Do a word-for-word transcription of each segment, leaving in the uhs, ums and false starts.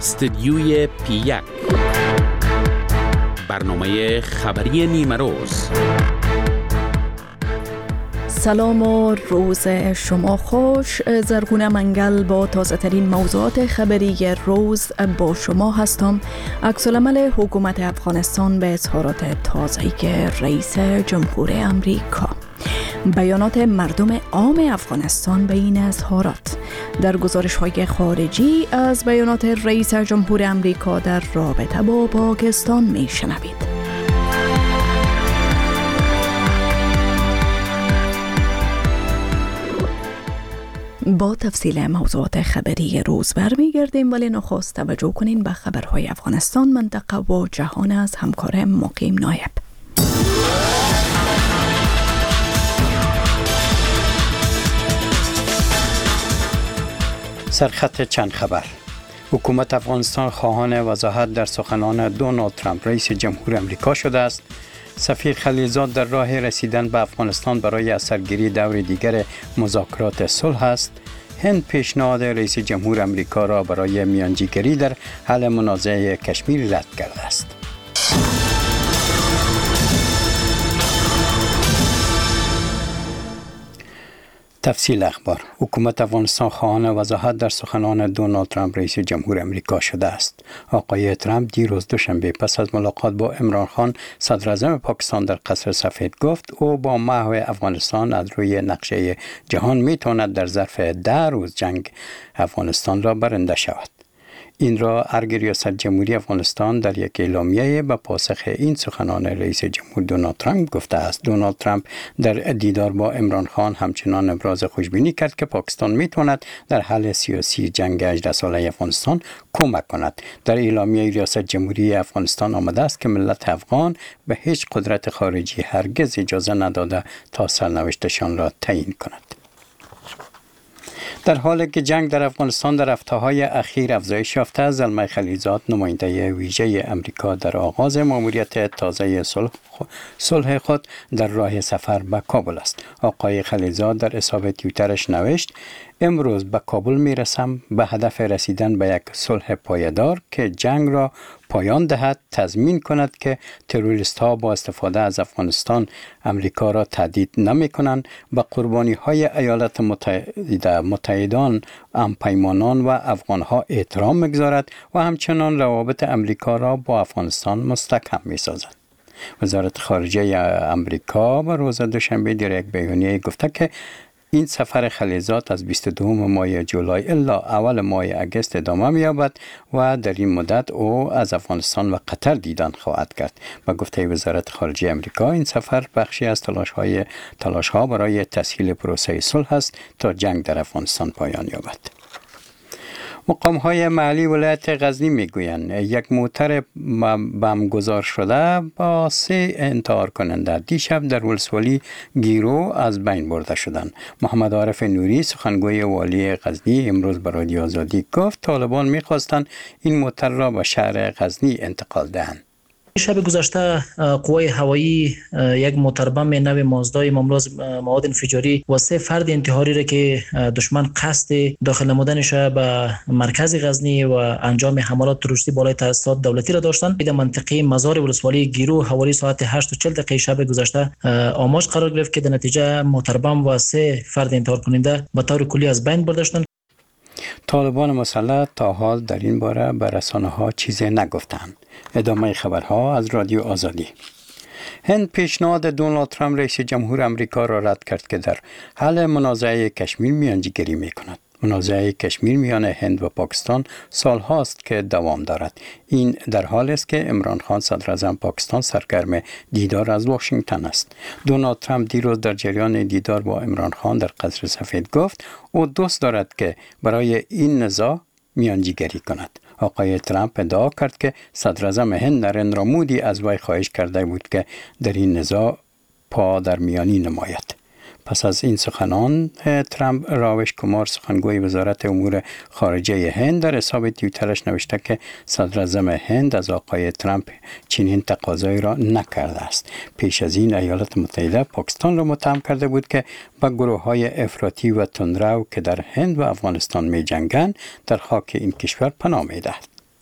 استدیوی پی یک، برنامه خبری نیمه روز. سلام و روز شما خوش. زرگونه منگل با تازه ترین موضوعات خبری روز با شما هستم. عکس‌العمل حکومت افغانستان به اظهارات تازه رئیس جمهور امریکا، بیانات مردم عام افغانستان به این اظهارات. در گزارش‌های خارجی از بیانات رئیس جمهور امریکا در رابطه با پاکستان می‌شنوید. با تفصیل موضوعات خبری روز برمیگردیم، ولی نخست توجه کنین به خبرهای افغانستان، منطقه و جهان از همکار مقیم نایب. سرخط چند خبر. حکومت افغانستان خواهان وضاحت در سخنان دونالد ترامپ رئیس جمهور امریکا شده است. سفیر خلیلزاد در راه رسیدن به افغانستان برای اثرگیری دور دیگر مذاکرات صلح است. هند پیشنهاد رئیس جمهور امریکا را برای میانجیگری در حل منازعه کشمیر رد کرده است. تفصیل اخبار. حکومت افغانستان خواهان وضاحت در سخنان دونالد ترامپ رئیس جمهور امریکا شده است. آقای ترامپ دیروز دوشنبه پس از ملاقات با عمران خان صدر اعظم پاکستان در قصر سفید گفت او با محو افغانستان از روی نقشه جهان میتواند در ظرف ده روز جنگ افغانستان را برنده شود. این را ارگ ریاست جمهوری افغانستان در یک اعلامیه به پاسخ این سخنان رئیس جمهور دونالد ترامپ گفته است. دونالد ترامپ در دیدار با عمران خان همچنان ابراز خوشبینی کرد که پاکستان میتواند در حل سیاسی جنگ هجده ساله افغانستان کمک کند. در اعلامیه ریاست جمهوری افغانستان آمده است که ملت افغان به هیچ قدرت خارجی هرگز اجازه نداده تا سرنوشتشان را تعیین کند. در حالی که جنگ در افغانستان در هفته‌های اخیر افزایش یافته، زلمه خلیلزاد نماینده ویژه امریکا در آغاز ماموریت تازه صلح صلح خود در راه سفر به کابل است. آقای خلیلزاد در حساب توییترش نوشت: امروز به کابل میرسم به هدف رسیدن به یک صلح پایدار که جنگ را پایان دهد، تضمین کند که تروریست ها با استفاده از افغانستان امریکا را تهدید نمی کنند، به قربانی های ایالات متحده متحدان، همپیمانان و افغان ها احترام میگذارد و همچنان روابط امریکا را با افغانستان مستحکم می سازد. وزارت خارجه امریکا به روز دوشنبه در یک بیانیه گفته که این سفر خلیلزاد از بیست و دوم ماه جولای الی اول ماه اگست ادامه می‌یابد و در این مدت او از افغانستان و قطر دیدن خواهد کرد. به گفته وزارت خارجه امریکا این سفر بخشی از تلاش‌های تلاش‌ها برای تسهیل پروسه صلح است تا جنگ در افغانستان پایان یابد. مقام‌های محلی ولایت غزنی میگویند یک موتر بمبگذار شده با سه انتحار کننده دیشب در ولسوالی گیرو از بین برده شدند. محمد عارف نوری سخنگوی والی غزنی امروز به رادیو آزادی گفت طالبان می‌خواستند این موتر را به شهر غزنی انتقال دهند. شب گذشته قوای هوایی یک موتر بم نو مازدای مملو از مواد انفجاری و سه فرد انتحاری را که دشمن قصد داخل نمودنش به مرکز غزنی و انجام حملات تروریستی بالای تاسیسات دولتی را داشتند. در منطقه مزار ولسوالی گیرو حوالی ساعت هشت و چهل دقیقه شب گذشته آماج قرار گرفت که در نتیجه موتر بم و سه فرد انتحار کننده به طور کلی از بین برده شدند. طالبان مسلح تا حال در این باره به رسانه‌ها چیزی نگفتند. ادامه خبرها از رادیو آزادی. هند پیشنهاد دونالد ترامپ رئیس جمهور امریکا را رد کرد که در حل منازعه کشمیر میانجیگری می‌کند. منازعه کشمیر میان هند و پاکستان سال هاست که دوام دارد. این در حالی است که عمران خان صدر اعظم پاکستان سرگرم دیدار از واشنگتن است. دونالد ترامپ دیروز در جریان دیدار با عمران خان در قصر سفید گفت او دوست دارد که برای این نزاع میانجیگری کند. آقای ترامپ ادعا کرد که صدر اعظم هند نریندرا مودی از وی خواهش کرده بود که در این نزاع پا در میانی نماید. پس از این سخنان ترامپ راوش کمار سخنگوی وزارت امور خارجه هند در حساب توییترش نوشته که صدر اعظم هند از آقای ترامپ چنین تقاضایی را نکرده است. پیش از این ایالات متحده پاکستان را متهم کرده بود که با گروه‌های افراطی و تندرو که در هند و افغانستان می جنگند در خاک این کشور پناه می دهد.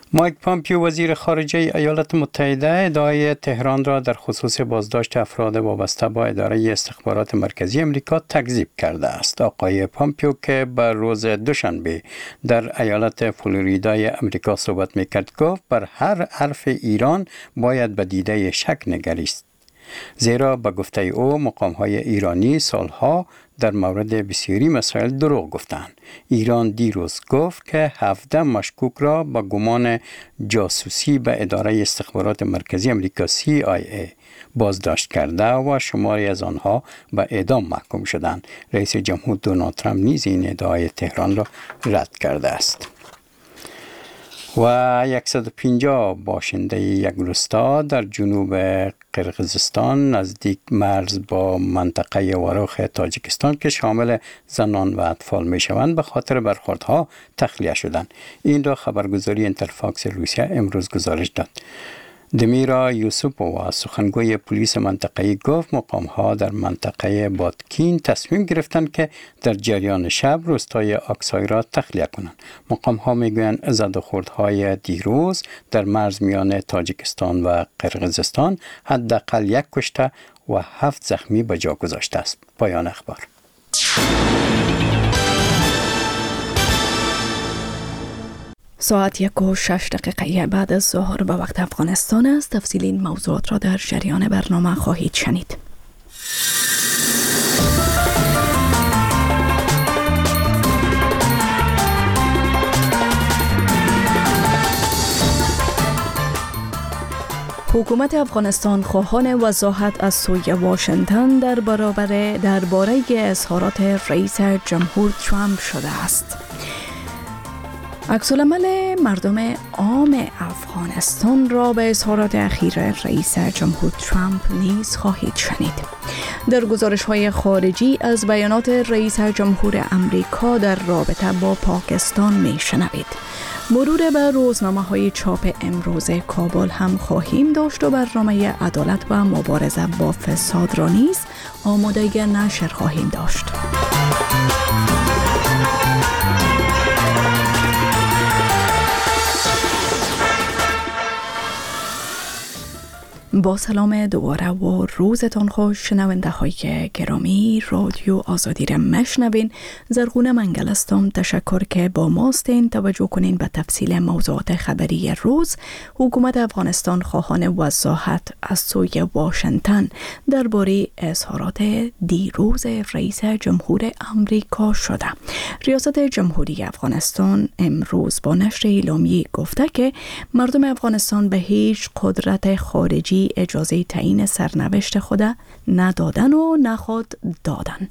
مایک پامپیو وزیر خارجه ایالات متحده ادعای تهران را در خصوص بازداشت افراد وابسته با اداره استخبارات مرکزی امریکا تکذیب کرده است. آقای پامپیو که بر روز دوشنبه در ایالت فلوریدای امریکا صحبت میکرد گفت بر هر حرف ایران باید به دیده شک نگریست، زیرا به گفته او مقام‌های ایرانی سالها در مورد بسیاری مسائل دروغ گفتند. ایران دیروز گفت که هفده مشکوک را با گمان جاسوسی به اداره استخبارات مرکزی امریکا سی آی ای بازداشت کرده و شماری از آنها به اعدام محکوم شدند. رئیس جمهور دونالد ترامپ نیز این ادعای تهران را رد کرده است. و صد و پنجاه باشنده یک روستا در جنوب قرقیزستان نزدیک مرز با منطقه واروخ تاجیکستان که شامل زنان و اطفال می شوند به خاطر برخوردها تخلیه شدند. این را خبرگزاری اینترفاکس روسیه امروز گزارش داد. دمیرا یوسوپووا سخنگوی پلیس منطقه‌ای گفت مقام‌ها در منطقه بادکین تصمیم گرفتند که در جریان شب روستای آکسای را تخلیه کنند. مقام‌ها میگویند زد و خوردهای دیروز در مرز میان تاجیکستان و قرقیزستان حداقل یک کشته و هفت زخمی به جا گذاشته است. پایان اخبار. ساعت یک و شش دقیقه بعد از ظهر به وقت افغانستان است. تفصیل این موضوعات را در جریان برنامه خواهید شنید. حکومت افغانستان خواهان وضاحت از سوی واشنگتن در برابر درباره اظهارات رئیس جمهور ترامپ شده است. عکس‌العمل مردم عام افغانستان را به اظهارات اخیر رئیس جمهور ترامپ نیز خواهید شنید. در گزارش‌های خارجی از بیانات رئیس جمهور امریکا در رابطه با پاکستان می‌شنوید. مرور بر روزنامه‌های چاپ امروز کابل هم خواهیم داشت و برنامه عدالت و مبارزه با فساد را نیز آماده نشر خواهیم داشت. با سلام دوباره و روزتان خوش شنونده های گرامی. رادیو آزادی را مشنوین. زرغونه منگل هستم. تشکر که با ماستین. توجه کنین به تفصیل موضوعات خبری روز. حکومت افغانستان خواهان وضاحت از سوی واشنگتن درباره اظهارات دیروز رئیس جمهور امریکا شده. ریاست جمهوری افغانستان امروز با نشر اعلامیه گفته که مردم افغانستان به هیچ قدرت خارجی اجازه تعیین سرنوشت خود ندادن و نخواد دادن.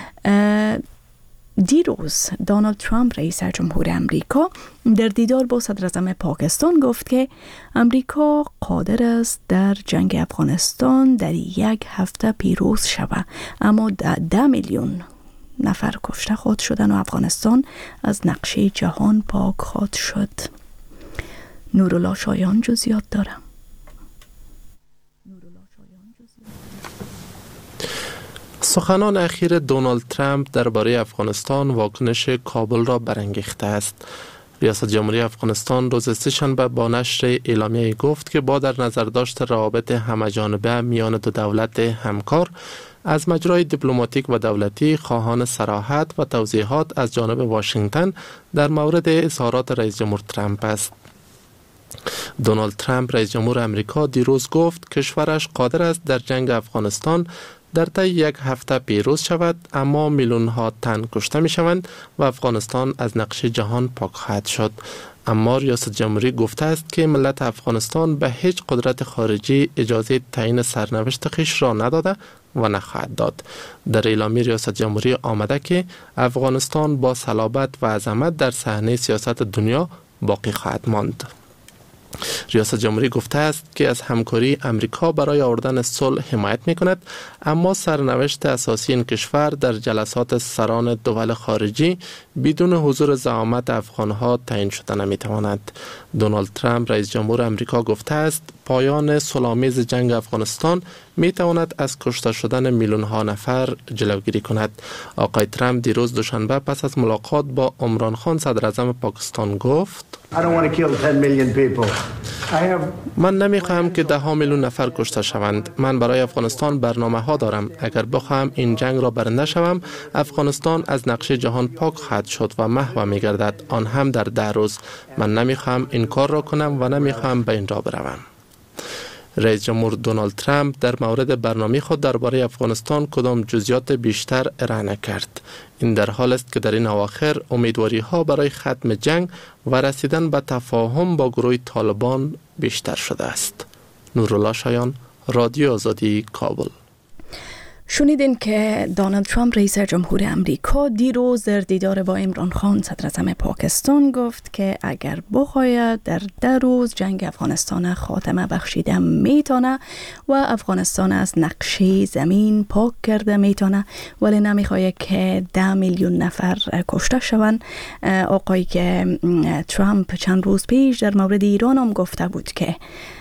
دیروز دونالد ترامپ رئیس جمهور امریکا در دیدار با صدر اعظم پاکستان گفت که امریکا قادر است در جنگ افغانستان در یک هفته پیروز شود، اما ده میلیون نفر کشته خود شدن و افغانستان از نقشه جهان پاک خواهد شد. نورالله شایان جزئیات دارم. سخنان اخیر دونالد ترامپ درباره افغانستان واکنش کابل را برانگیخته است. ریاست جمهوری افغانستان روز سه‌شنبه با نشر اعلامیه گفت که با در نظر داشت روابط همه‌جانبه میان دو دولت همکار، از مجرای دیپلماتیک و دولتی خواهان صراحت و توضیحات از جانب واشنگتن در مورد اظهارات رئیس جمهور ترامپ است. دونالد ترامپ رئیس جمهور امریکا دیروز گفت کشورش قادر است در جنگ افغانستان در طی یک هفته پیروز شود، اما میلیون ها تن کشته می شوند و افغانستان از نقشه جهان پاک خواهد شد. اما ریاست جمهوری گفته است که ملت افغانستان به هیچ قدرت خارجی اجازه تعیین سرنوشت خویش را نداده و نخواهد داد. در اعلامیه ریاست جمهوری آمده که افغانستان با صلابت و عظمت در صحنه سیاست دنیا باقی خواهد ماند. ریاست جمهوری گفته است که از همکاری امریکا برای آوردن صلح حمایت می کند، اما سرنوشت اساسی این کشور در جلسات سران دول خارجی بدون حضور زعامت افغانها تعیین شده نمی تواند. دونالد ترامپ رئیس جمهور امریکا گفته است پایان صلح‌آمیز جنگ افغانستان می تواند از کشته شدن میلیون ها نفر جلوگیری کند. آقای ترامپ دیروز دوشنبه پس از ملاقات با عمران خان صدر اعظم پاکستان گفت من نمی خواهم که ده ها میلیون نفر کشته شوند. من برای افغانستان برنامه ها دارم. اگر بخواهم این جنگ را برنده شوم، افغانستان از نقشه جهان پاک خواهد شد و محو می گردد، آن هم در ده روز. من نمی خواهم این کار را کنم و نمی خواهم به این را بروم. رئیس جمهور دونالد ترامپ در مورد برنامه خود درباره افغانستان کدام جزئیات بیشتر ارائه نکرد. این در حال است که در این اواخر امیدواری ها برای ختم جنگ و رسیدن به تفاهم با گروه طالبان بیشتر شده است. نورالله شایان، رادیو آزادی، کابل. شنیدین که دونالد ترامپ رئیس جمهور امریکا دیروز در دیدار با عمران خان صدر اعظم پاکستان گفت که اگر بخواید در ده روز جنگ افغانستان خاتمه بخشیده میتونه و افغانستان از نقشه زمین پاک کرده میتونه، ولی نمیخواد که ده میلیون نفر کشته شوند. آقای که ترامپ چند روز پیش در مورد ایران هم گفته بود که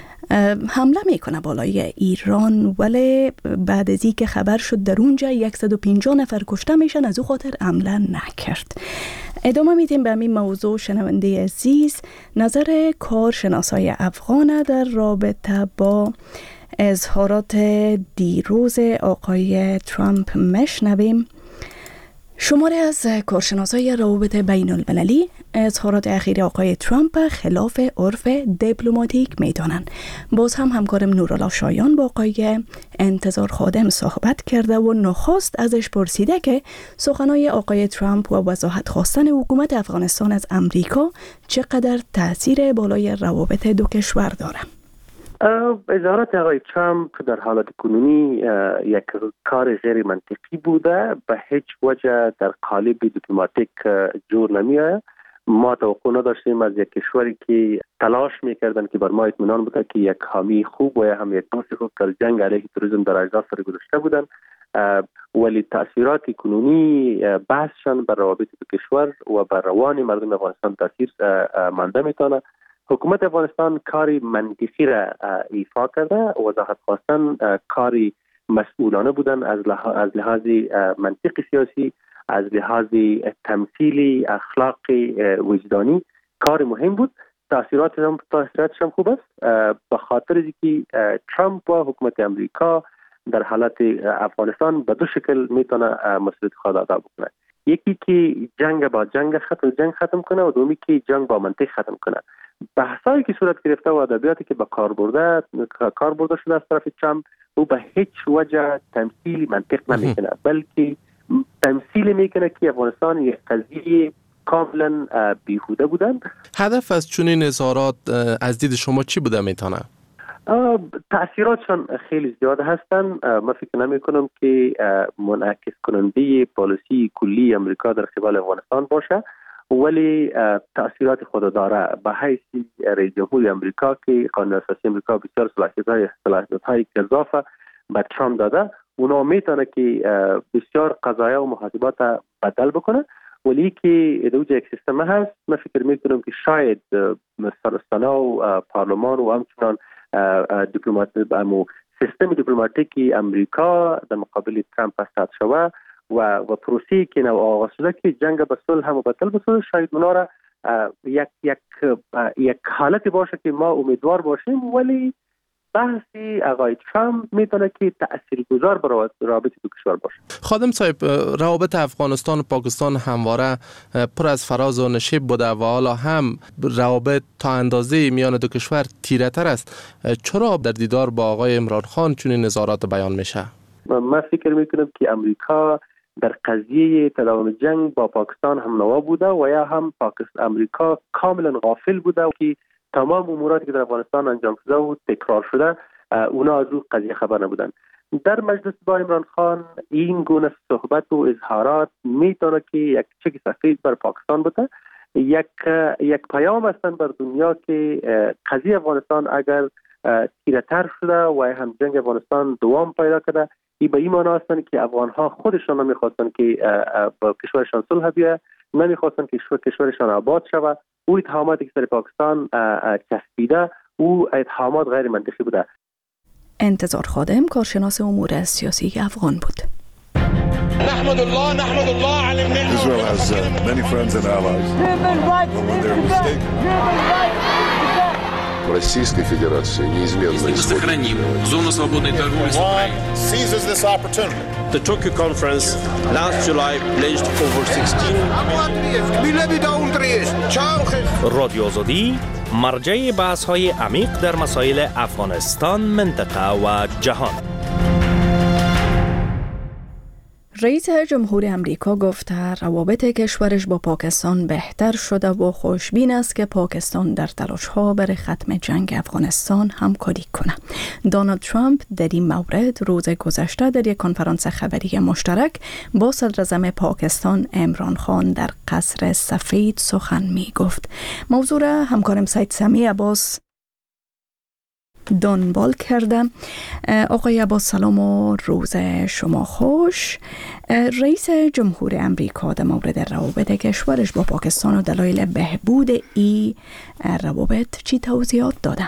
حمله میکنه بالای ایران، ولی بعد از اینکه خبر شد در اونجا صد و پنجاه نفر کشته میشن از او خاطر حمله نکرد. ادامه میدیم به همین موضوع. شنونده عزیز، نظر کارشناسای افغان در رابطه با اظهارات دیروز آقای ترامپ میشنویم. شماره از کارشناسای روابط بین المللی اظهارات اخیر آقای ترامپ خلاف عرف دیپلماتیک میدانند. باز هم همکارم نورالله شایان با آقای انتظار خادم صحبت کرده و نخست ازش پرسیده که سخنهای آقای ترامپ و وضاحت خواستن حکومت افغانستان از امریکا چقدر تاثیر بالای روابط دو کشور داره. اظهارات آقای ترامپ در حالت کنونی یک کار غیر منطقی بوده، به هیچ وجه در قالب دیپلماتیک جور نمی آید. ما توقع نداشتیم از یک کشوری که تلاش میکردن که بر ما اطمینان بوده که یک حامی خوب و هم یک دوست خوب در جنگ علیه تروریسم در اجزا سر گذاشته بودن، ولی تاثیرات کنونی بحثشان بر روابط دو کشور و بر روان مردم افغانستان تاثیر مانده میتونه. حکومت افغانستان کاری منطقی را ایفا کرده، وضاحت خواستن کاری مسئولانه بودن از لحاظ از لحاظ منطق سیاسی، از لحاظ تمثیلی، اخلاقی، وجدانی کار مهم بود. تاثیرات هم تاثیراتش هم خوب است، به خاطر اینکه ترامپ و حکومت امریکا در حالت افغانستان به دو شکل میتونه مسئولیت خود ادا بکنه. یکی که جنگ با جنگ ختم جنگ ختم کنه و دومی که جنگ با منطق ختم کنه. بحثایی که صورت گرفته و ادبیاتی که به کار برده کار برده شده از طرف ترامپ، او به هیچ وجه تمثیل منطق نمیکنه، بلکه تمثیل میکنه که افغانستان یک قضیه کاملا بیهوده بودن. هدف از چنین اظهارات از دید شما چی بوده میتونه؟ تأثیراتشان خیلی زیاد هستن. من فکر نمی کنم که منعکس کننده پالیسی کلی امریکا در قبال افغانستان باشه، ولی تأثیرات خود داره. به حیث رئیس جمهور امریکا که قانون اساسی امریکا بسیار صلاحیت‌های صلاحیت‌های اضافه به ترامپ داده، اونا میتونه که بسیار قضایا و محاسبات بدل بکنه، ولی که دوجه یک سیستم هست. من فکر میکنم که شاید سرستانه و پارلمان و همچنان دیپلمات و سیستم دیپلماتیکی امریکا در مقابل ترامپ استاد شوه و و پروسی که نو آغاز شده که جنگ به صلح هم بدل بشه، شاید اونا را یک یک یک حالتی باشه که ما امیدوار باشیم، ولی بحثی آقای ترامپ میتونه که تاثیرگذار بر روابط دو کشور باشه. خادم صاحب، روابط افغانستان و پاکستان همواره پر از فراز و نشیب بوده و حالا هم روابط تا اندازه میان دو کشور تیره تر است. چرا در دیدار با آقای عمران خان چنین نظارات بیان میشه؟ من فکر میکنم که امریکا در قضیه تداوم جنگ با پاکستان هم نوا بوده و یا هم پاکستان امریکا کاملا غافل بوده که تمام اموراتی که در افغانستان انجام شده و تکرار شده اونا از او قضیه خبر نبودن. در مجلس با عمران خان این گونه صحبت و اظهارات میتونه که یک چک سفید بر پاکستان بوده، یک یک پیام هستن بر دنیا که قضیه افغانستان اگر تیره‌تر شده و هم جنگ افغانستان دوام پیدا کرده، این به این معنی هستن که افغانها خودشان نمیخواستن که با کشورشان صلح بیاید، نمیخواستن که کشورشان آباد شود. او اتهاماتی که سر پاکستان چسبیده او اتهامات غیر منطقی بوده. انتظار خادم کارشناس امور سیاسی افغان بود. نحمد الله نحمد الله على النعمة. Israel has uh, many friends and allies. Российской Федерации неизменно Сохраним зону свободной торговли с Украиной. Seizes this opportunity. The Tokyo conference last July pledged over sixteen رادیو آزادی مرجع بحث‌های عمیق در مسائل افغانستان، منطقه و جهان. رئیس جمهور امریکا گفته روابط کشورش با پاکستان بهتر شده و خوشبین است که پاکستان در تلاش‌ها برای ختم جنگ افغانستان همکاری کنه. دونالد ترامپ در این مورد روز گذشته در یک کنفرانس خبری مشترک با صدر اعظم پاکستان عمران خان در قصر سفید سخن می گفت. موضوع را همکارم سید سمی عباس دنبال کرده. آقای عباس سلام و روز شما خوش. رئیس جمهور امریکا در مورد روابط کشورش با پاکستان و دلایل بهبود ای روابط چی توضیحات دادن؟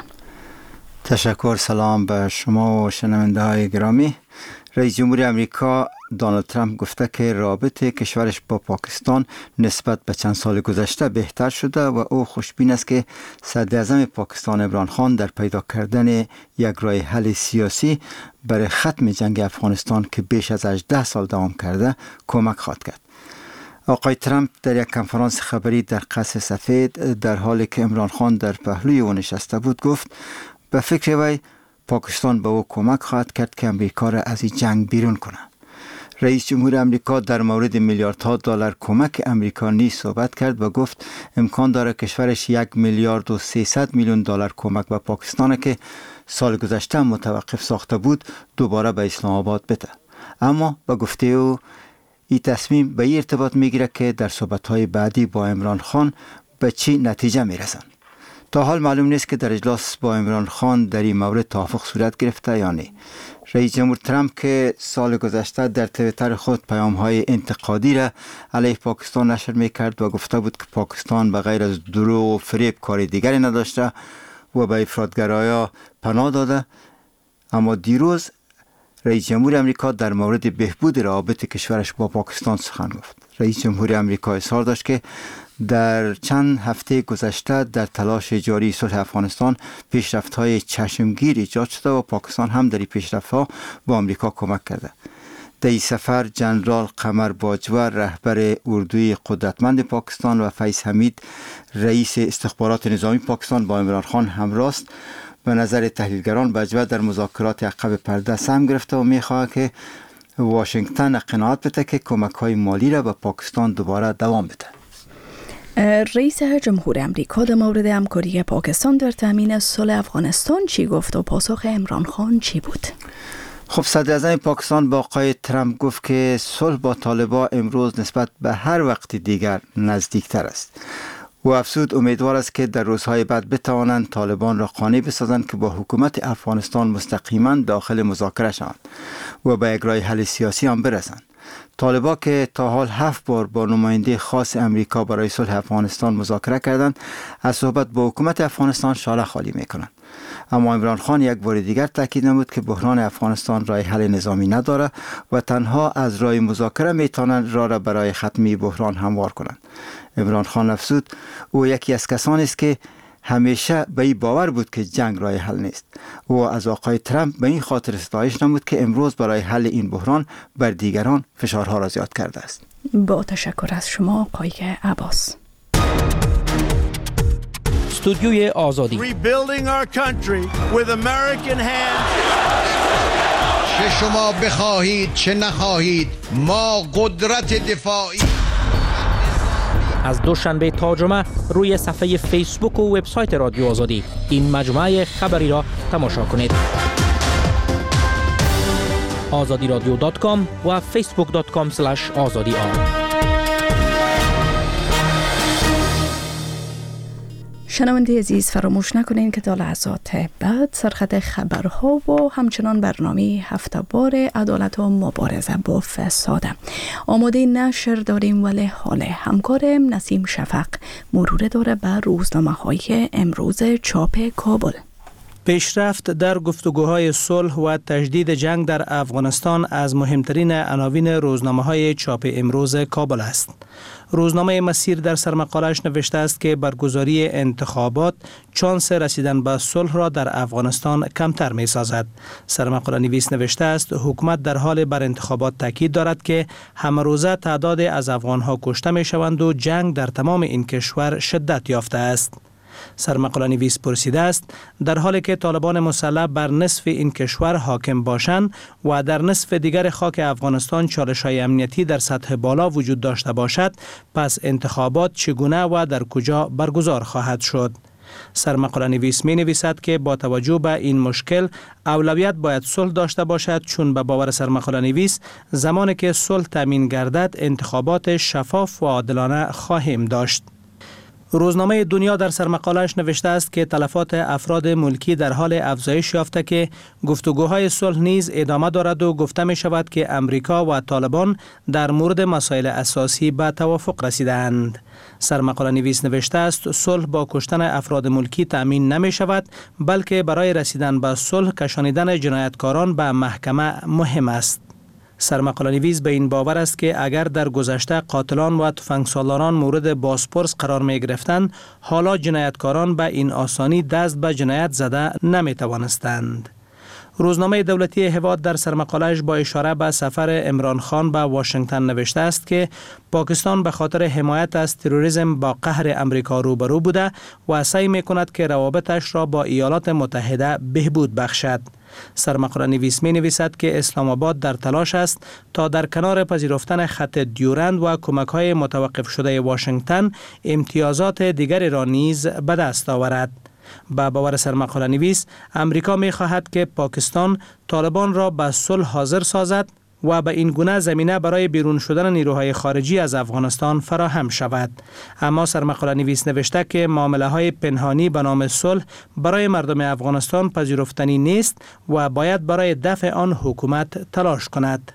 تشکر. سلام به شما و شنونده های گرامی. رئیس جمهور امریکا دونالد ترامپ گفته که رابطه کشورش با پاکستان نسبت به چند سال گذشته بهتر شده و او خوشبین است که صدر اعظم پاکستان عمران خان در پیدا کردن یک راه حل سیاسی برای ختم جنگ افغانستان که بیش از هجده سال دوام کرده کمک خواهد کرد. آقای ترامپ در یک کنفرانس خبری در قصر سفید در حالی که عمران خان در پهلوی او نشسته بود گفت به فکر وی پاکستان به او کمک خواهد کرد که امریکا را از این جنگ بیرون کنه. رئیس جمهور امریکا در مورد میلیاردها دلار کمک امریکا نیز صحبت کرد و گفت امکان داره کشورش یک میلیارد و سیصد میلیون دلار کمک به پاکستان که سال گذشته متوقف ساخته بود دوباره به اسلام آباد بده. اما به گفته او این تصمیم به این ارتباط میگیره که در صحبت‌های بعدی با عمران خان به چی نتیجه میرسن. تا حال معلوم نیست که در اجلاس با عمران خان در این مورد توافق صورت گرفته یا نه. رئیس جمهور ترامپ که سال گذشته در توییتر خود پیام‌های انتقادی را علیه پاکستان نشر می‌کرد و گفته بود که پاکستان به غیر از دروغ و فریب کار دیگری نداشته و به افراطگرایا پناه داده، اما دیروز رئیس جمهور امریکا در مورد بهبود روابط کشورش با پاکستان سخن گفت. رئیس جمهور امریکا اظهار داشت که در چند هفته گذشته در تلاش جاری صلح افغانستان پیشرفت‌های چشمگیر ایجاد شده و پاکستان هم در این پیشرفت‌ها با امریکا کمک کرده. در این سفر جنرال قمر باجوه رهبر اردوی قدرتمند پاکستان و فیض حمید رئیس استخبارات نظامی پاکستان با عمران خان همراه است. به نظر تحلیلگران باجوه در مذاکرات عقب پرده سهم گرفته و می‌خواهد که واشنگتن قناعت بده که کمک‌های مالی را به پاکستان دوباره دوام بده. رئیس جمهور امریکا در مورد همکاری پاکستان در تامین صلح افغانستان چی گفت و پاسخ عمران خان چی بود؟ خب صدر اعظم پاکستان با آقای ترامپ گفت که صلح با طالبان امروز نسبت به هر وقت دیگر نزدیکتر است. و افزود امیدوار است که در روزهای بعد بتوانند طالبان را قانع بسازند که با حکومت افغانستان مستقیما داخل مذاکره شوند و به یک راه حل سیاسی هم برسند. طالبان که تا حال هفت بار با نماینده خاص امریکا برای صلح افغانستان مذاکره کردند، از صحبت با حکومت افغانستان شاله خالی میکنند. اما عمران خان یک بار دیگر تاکید نمود که بحران افغانستان راه حل نظامی نداره و تنها از راه مذاکره میتوانند راه را برای ختمی بحران هموار کنند. عمران خان افزود او یکی از کسانی است که همیشه به این باور بود که جنگ راه حل نیست. و از آقای ترامپ به این خاطر ستایش نمود که امروز برای حل این بحران بر دیگران فشارها را زیاد کرده است. با تشکر از شما آقای عباس. استودیوی آزادی. Rebuilding our country with American hands. چه شما بخواهید چه نخواهید ما قدرت دفاعی. از دوشنبه تا جمعه روی صفحه فیسبوک و وبسایت رادیو آزادی این مجموعه خبری را تماشا کنید. آزادی رادیو دات کام و فیسبوک دات کام اسلش آزادی آر. شنونده عزیز فراموش نکنین که تا لحظات بعد سرخط خبرها و همچنان برنامه هفته‌وار عدالت و مبارزه با فساد آماده نشر داریم، ولی حال همکارم نسیم شفق مرور داره بر روزنامه‌های امروز چاپ کابل. پیشرفت در گفتگوهای صلح و تجدید جنگ در افغانستان از مهمترین عناوین روزنامه‌های چاپ امروز کابل است. روزنامه مسیر در سرمقاله‌اش نوشته است که برگزاری انتخابات چانس رسیدن به صلح را در افغانستان کمتر می سازد. سرمقاله نویس نوشته است حکومت در حال بر انتخابات تاکید دارد که همه روزه تعداد از افغانها کشته می شوند و جنگ در تمام این کشور شدت یافته است. سرمقاله نویس پرسیده است در حالی که طالبان مسلح بر نصف این کشور حاکم باشند و در نصف دیگر خاک افغانستان چالش‌های امنیتی در سطح بالا وجود داشته باشد، پس انتخابات چگونه و در کجا برگزار خواهد شد؟ سرمقاله نویس می نویسد که با توجه به این مشکل اولویت باید صلح داشته باشد، چون به باور سرمقاله نویس زمانی که صلح تامین گردد انتخابات شفاف و عادلانه خواهیم داشت. روزنامه دنیا در سرمقاله‌اش نوشته است که تلفات افراد ملکی در حال افزایش یافته که گفتگوهای صلح نیز ادامه دارد و گفته می شود که امریکا و طالبان در مورد مسائل اساسی به توافق رسیدند. سرمقاله نویس نوشته است صلح با کشتن افراد ملکی تأمین نمی شود، بلکه برای رسیدن به صلح کشانیدن جنایتکاران به محکمه مهم است. سرمقاله نویس به این باور است که اگر در گذشته قاتلان و تفنگسالاران مورد بازپرس قرار می گرفتند، حالا جنایتکاران به این آسانی دست به جنایت زده نمی توانستند. روزنامه دولتی هواد در سرمقاله‌اش با اشاره به سفر عمران خان به واشنگتن نوشته است که پاکستان به خاطر حمایت از تروریسم با قهر امریکا روبرو بوده و سعی می کند که روابطش را با ایالات متحده بهبود بخشد. سرمقاله نویس می نویسد که اسلام آباد در تلاش است تا در کنار پذیرفتن خط دیورند و کمک‌های متوقف شده واشنگتن امتیازات دیگری را نیز به دست آورد. با باور سرمقاله نویس امریکا می خواهد که پاکستان طالبان را به صلح حاضر سازد و به این گونه زمینه برای بیرون شدن نیروهای خارجی از افغانستان فراهم شود. اما سرمقاله نویس نوشته که معامله های پنهانی به نام صلح برای مردم افغانستان پذیرفتنی نیست و باید برای دفع آن حکومت تلاش کند.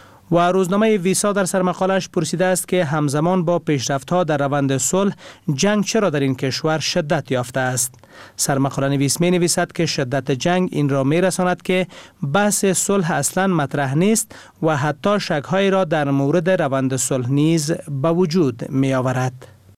و روزنامه ویسا در سرمقاله‌اش پرسیده است که همزمان با پیشرفت‌ها در روند صلح جنگ چرا در این کشور شدت یافته است. سرمقاله نویس می نویسد که شدت جنگ این را می رساند که بحث صلح اصلا مطرح نیست و حتی شک‌هایی را در مورد روند صلح نیز به وجود می آورد.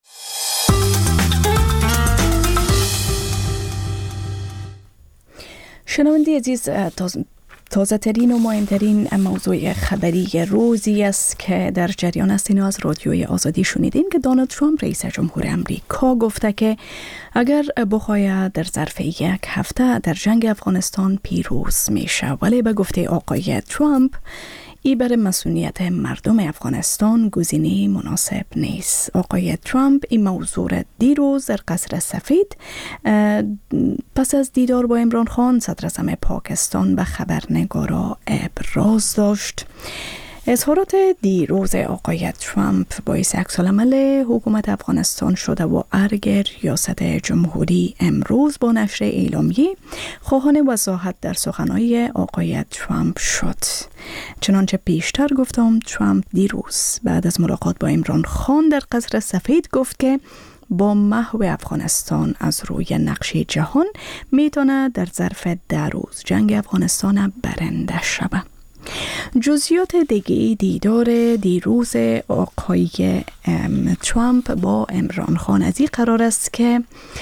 شنونده عزیز، تازه ترین و مهمترین موضوع خبری روزی است که در جریان است. اینو از رادیوی آزادی شنیدین که دونالد ترامپ رئیس جمهور امریکا گفته که اگر بخواهد در ظرف یک هفته در جنگ افغانستان پیروز میشه، ولی به گفته آقای ترامپ ای برای مسئولیت مردم افغانستان گزینه مناسب نیست. آقای ترامپ این موضوع دیروز در قصر سفید پس از دیدار با عمران خان صدر اعظم پاکستان به خبرنگارا ابراز داشت. اظهارات دیروز آقای ترامپ باعث عکس‌العمل حکومت افغانستان شده و ارگ ریاست جمهوری امروز با نشر اعلامیه خواهان وضاحت در سخنهای آقای ترامپ شد. چنانچه پیشتر گفتم، ترامپ دیروز بعد از ملاقات با عمران خان در قصر سفید گفت که با محو افغانستان از روی نقشه جهان میتونه در ظرف ده روز جنگ افغانستان برنده شود. جزئیات دیگه دیدار دیروز آقای ترامپ با عمران خان از این قرار است که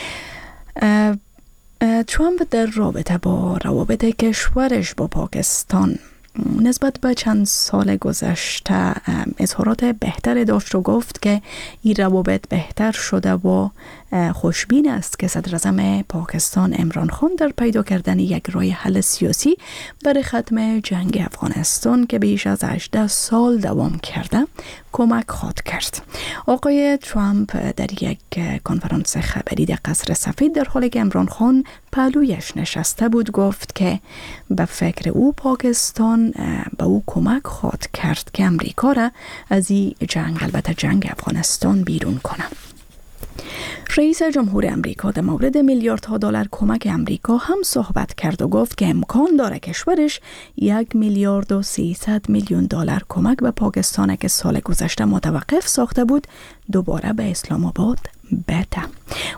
ترامپ در رابطه با روابط کشورش با پاکستان نسبت به چند سال گذشته اظهارات بهتر داشت و گفت که این روابط بهتر شده و خوشبین است که صدر اعظم پاکستان عمران خان در پیدا کردن یک راه حل سیاسی برای ختم جنگ افغانستان که بیش از هجده سال دوام کرده کمک خواهد کرد. آقای ترامپ در یک کنفرانس خبری در قصر سفید در حالی که عمران خان پهلویش نشسته بود گفت که به فکر او پاکستان به او کمک خواهد کرد که امریکا را از این جنگ، البته جنگ افغانستان، بیرون کنه. رئیس جمهور امریکا در مورد میلیاردها دلار کمک امریکا هم صحبت کرد و گفت که امکان داره کشورش یک میلیارد و سیصد میلیون دلار کمک به پاکستان که سال گذشته متوقف ساخته بود دوباره به اسلام آباد بده.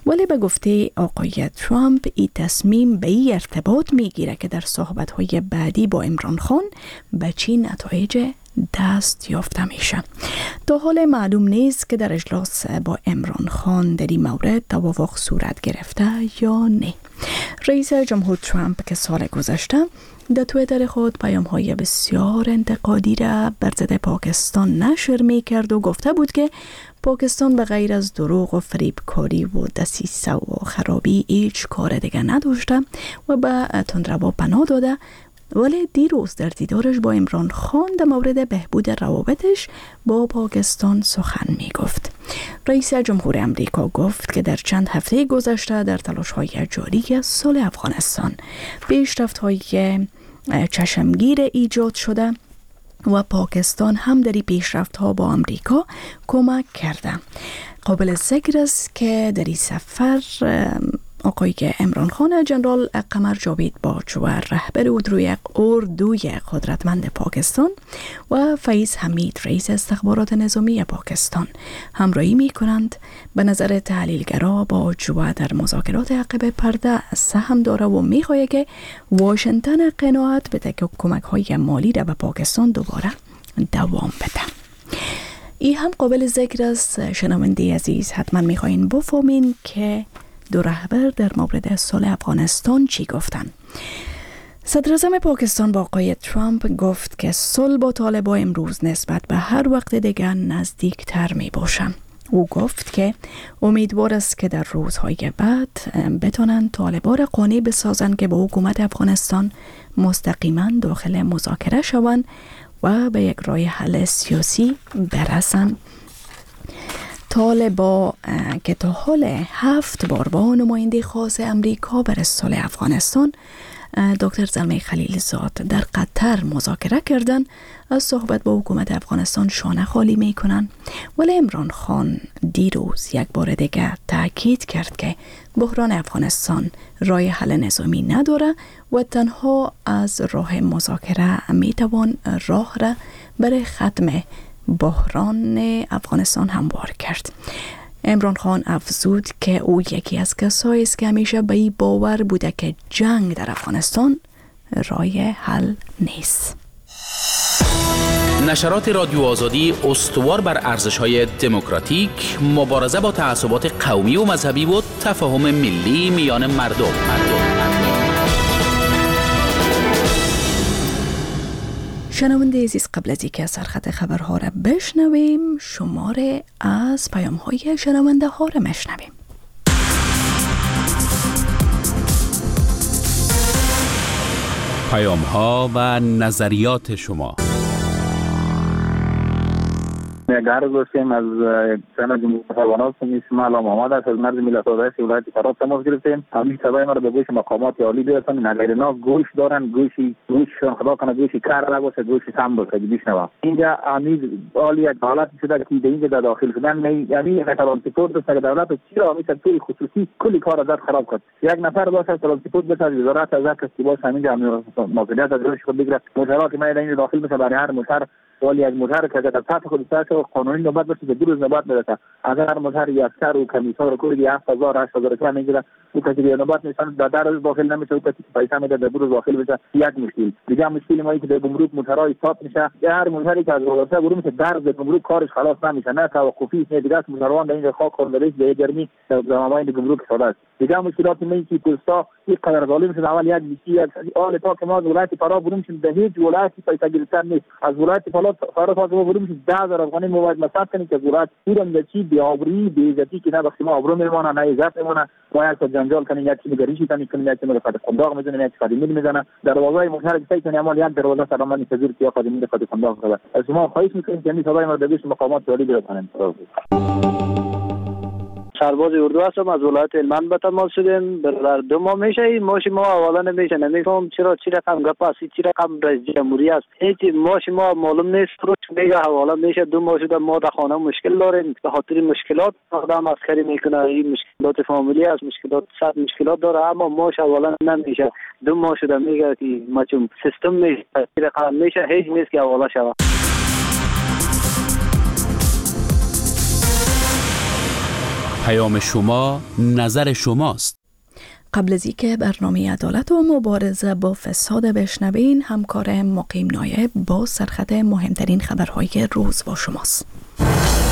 ولی به گفته آقای ترامپ این تصمیم به این ارتباط میگیره که در صحبت‌های بعدی با عمران خان به چی نتایج دست یافته میشه. تا حال معلوم نیست که در اجلاس با عمران خان در این مورد توافق صورت گرفته یا نه. رئیس جمهور ترامپ که سال گذشته در توییتر خود پیام‌های بسیار انتقادی را بر ضد پاکستان نشر می‌کرد و گفته بود که پاکستان به غیر از دروغ و فریبکاری و دسیسه و خرابی هیچ کار دیگه نداشته و به تندرو پناه داده. ولی دیروز در دیدارش با عمران خان در مورد بهبود روابطش با پاکستان سخن می گفت. رئیس جمهور امریکا گفت که در چند هفته گذشته در تلاش‌های جاری صلح افغانستان پیشرفت‌های چشمگیر ایجاد شده و پاکستان هم در این پیشرفت‌ها با امریکا کمک کرده. قابل ذکر است که در این سفر آقای عمران خان جنرال قمر جاوید باجوه رهبر اردوی قدرتمند پاکستان و فیض حمید رئیس استخبارات نظامی پاکستان همراهی می کنند. به نظر تحلیلگرا باجوه در مذاکرات عقب پرده سهم داره و می خواهد که واشنگتن قناعت به کمک های مالی را به پاکستان دوباره دوام بده. این هم قابل ذکر است. شنونده عزیز حتما می خواهید بفهمین که دو رهبر در مورد صلح افغانستان چی گفتن. صدر اعظم پاکستان با آقای ترامپ گفت که صلح با طالبان امروز نسبت به هر وقت دیگر نزدیک تر می باشه. او گفت که امیدوار است که در روزهای بعد بتونن طالبان را قانع بسازن که با حکومت افغانستان مستقیما داخل مذاکره شوند و به یک راه حل سیاسی برسن. طالبا که تا حال هفت بار با نماینده خاص امریکا بر صلح افغانستان دکتر زلمه خلیلزاد در قطر مذاکره کردن، از صحبت با حکومت افغانستان شانه خالی می کنن. ولی عمران خان دیروز یک بار دیگه تاکید کرد که بحران افغانستان راه حل نظامی نداره و تنها از راه مذاکره می توان راه را برای ختم بحران افغانستان هموار کرد. عمران خان افزود که او یکی از کسایی است که همیشه به این باور بوده که جنگ در افغانستان راه حل نیست. نشرات رادیو آزادی استوار بر ارزش‌های دموکراتیک، مبارزه با تعصبات قومی و مذهبی و تفاهم ملی میان مردم. مردم. شنونده عزیز، قبل از اینکه سرخط خبرها را بشنویم شماره از پیام های شنونده ها را میشنویم. پیام ها و نظریات شما. نگار گفتیم از سنا جمهوری اسلامی هستیم. اسم علام محمد است از مرز ملت آزادی ولایت فرات تماس گرفتیم. همین سبای ما رو به گوش مقامات عالی برسونیم. اگر اینا گوش دارن گوشی گوششون خدا کنه گوشی کار نباشه گوشی سم باشه بشنوا. اینجا امید عالی حالت شده که به اینجا داخل شدن نه یعنی ترانسپورت است که دولت چرا همین سکتور خصوصی کلی کار ازت خراب کرد. یک نفر باشه ترانسپورت بشه وزارت از کسی باشه همینجا مسئولیت از روش خود بگیره. مشارکت ما اینجا داخل بشه برای هر مشار ولی از مشار که در سطح خود سطح قانونی نوبت بشه به دو روز نوبت میرسه. اگر هر مشار یک سر و کمیسار کوری هفت هزار هشت هزار تومان میگیره او کسی به نوبت میشن در در داخل نمیشه او کسی پیسه میده در دو روز داخل بشه. یک مشکل دیگه مشکل ما اینه که گمرک مشارای استاپ میشه. هر مشاری که از واسه برو میشه در گمرک کارش خلاص نمیشه نه توقفی نه دیگه مشاروان در این خاک خوردهش به گرمی زمانای گمرک شده است. دیگه مشکلات می که پوستا یک قدر ظالم شده. اول یک بیسی یک آل تا که ما ولایت فرا برو میشیم به هیچ ولایتی پیسه گرفتن نیست. از ولایت فرا فرا تا برو میشیم ده هزار افغانی مواد مصرف کنیم که ولایت پورم به چی بیابری بیزتی که نه بخش ما آبرو میمونه نه عزت میمونه. ما یک جنجال کنیم یک چیز گریشی کنیم کنیم یک چیز خود خنداق میزنیم یک خادمی میزنه دروازه مشهر که سیکنی عمل یک دروازه سلامانی تزیر که خادمی خود خنداق کنه. از شما خواهش میکنیم که این صدای ما به گوش مقامات عالی برسونید. سرباز اردو هستم از ولایت هلمند به تماس شدیم. در دو ماه میشه این ماشی ما حوالا نمیشه. نمیفهم چرا چی رقم گپ است چی رقم رئیس جمهوری است. هیچ ماشی ما معلوم نیست روش میگه حوالا میشه. دو ماه شده ما در خانه مشکل داریم به خاطر مشکلات آدم عسکری میکنه. این مشکلات فامیلی است مشکلات صد مشکلات داره اما ماش حوالا نمیشه. دو ماه شده میگه که ما چون سیستم میشه رقم میشه هیچ نیست که حوالا شود. پیام شما، نظر شماست. قبل از اینکه برنامه عدالت و مبارزه با فساد بشنوین، همکار مقیم نایب با سرخط مهمترین خبرهای روز با شماست.